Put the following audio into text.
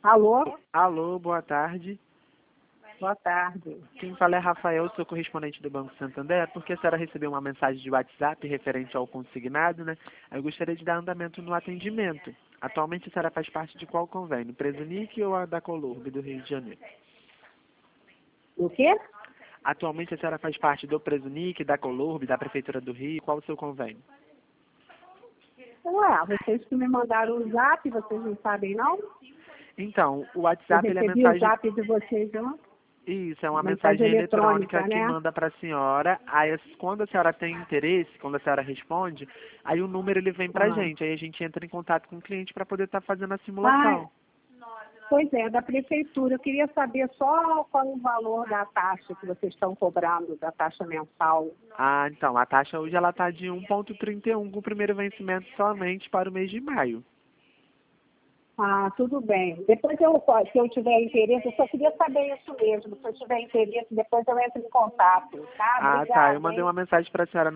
Alô? Alô, boa tarde. Boa tarde. Quem fala é Rafael, sou correspondente do Banco Santander, porque a senhora recebeu uma mensagem de WhatsApp referente ao consignado, né? Eu gostaria de dar andamento no atendimento. Atualmente a senhora faz parte de qual convênio? Presunic ou a da Colurb do Rio de Janeiro? O quê? Atualmente a senhora faz parte do Presunic, da Colurb, da Prefeitura do Rio, qual o seu convênio? Ué, vocês que me mandaram o zap, vocês não sabem não? Então, o Eu WhatsApp ele é recebi o mensagem. zap de vocês ontem. Isso, é uma Mensagem mensagem eletrônica que né? manda para a senhora. Aí, quando a senhora tem interesse, quando a senhora responde, aí o número ele vem para a Ah. gente. Aí a gente entra em contato com o cliente para poder estar fazendo a Ah, simulação. pois é, da prefeitura. Eu queria saber só qual o valor da taxa que vocês estão cobrando, da taxa mensal. Ah, então, a taxa hoje ela está de 1,31 com o primeiro vencimento somente para o mês de maio. Ah, tudo bem. Depois, se eu tiver interesse, eu só queria saber isso mesmo. Se eu tiver interesse, depois eu entro em contato, tá? Ah, tá. Obrigada, Eu mandei hein? uma mensagem para a senhora